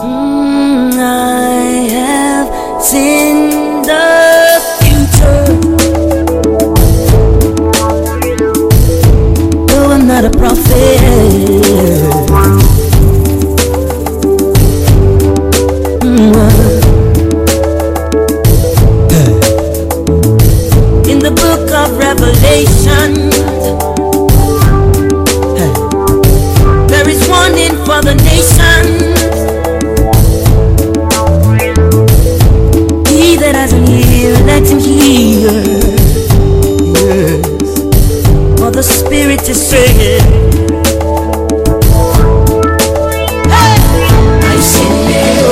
I have seen the future, though I'm not a prophet. In the book of Revelation, there is warning for the nations. He that has an ear, let him hear. Yes, for the Spirit is saying, I see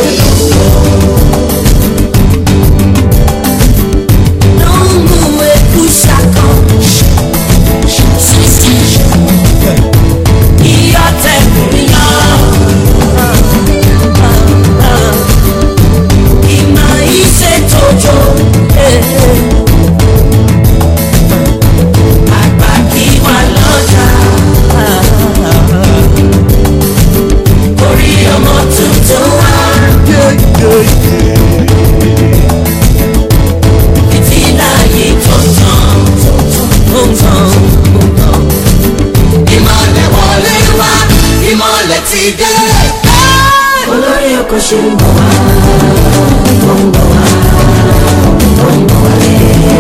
olórí oko ṣe ń bọ̀ wá, ó ń bọ̀ wá, ó ń bọ̀ wálé.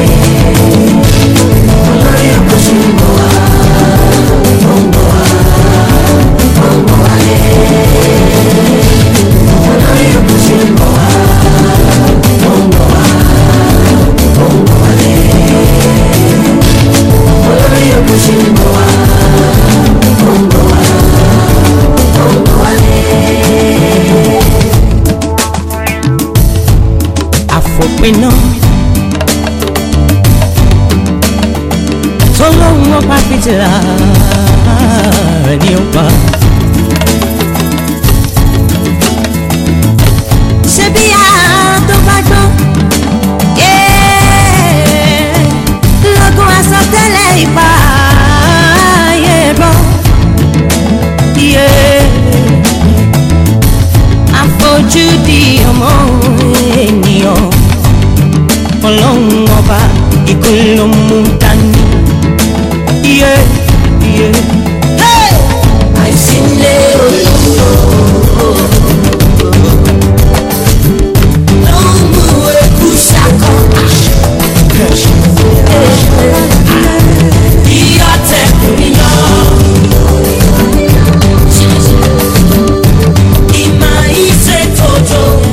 Olórí oko ṣe ń bọ̀ wá, ó ń bọ̀ wá, ó ń bọ̀ wálé. Olórí oko ṣe ń bọ̀ wá, ó ń bọ̀ wá, ó ń bọ̀ wálé. Olórí oko ṣe ń bọ̀ wá, ó ń bọ̀ wá. Àfòpiná tọ́lọ́hun ọba fìtìlà ní ọba. Ṣé bí a tó bá gbọ́ lọ́gùn àsọtẹ́lẹ̀ ìpà ayé bọ́. Àfojúdi ọmọ ènìyàn, Ọlọ́run ọba ikú ló mú dání. Àìsílé olóńgbò ló ń mú eku ṣakọ. Ìyá tẹkùn yọ. Ìmọ̀ ìṣètòjò.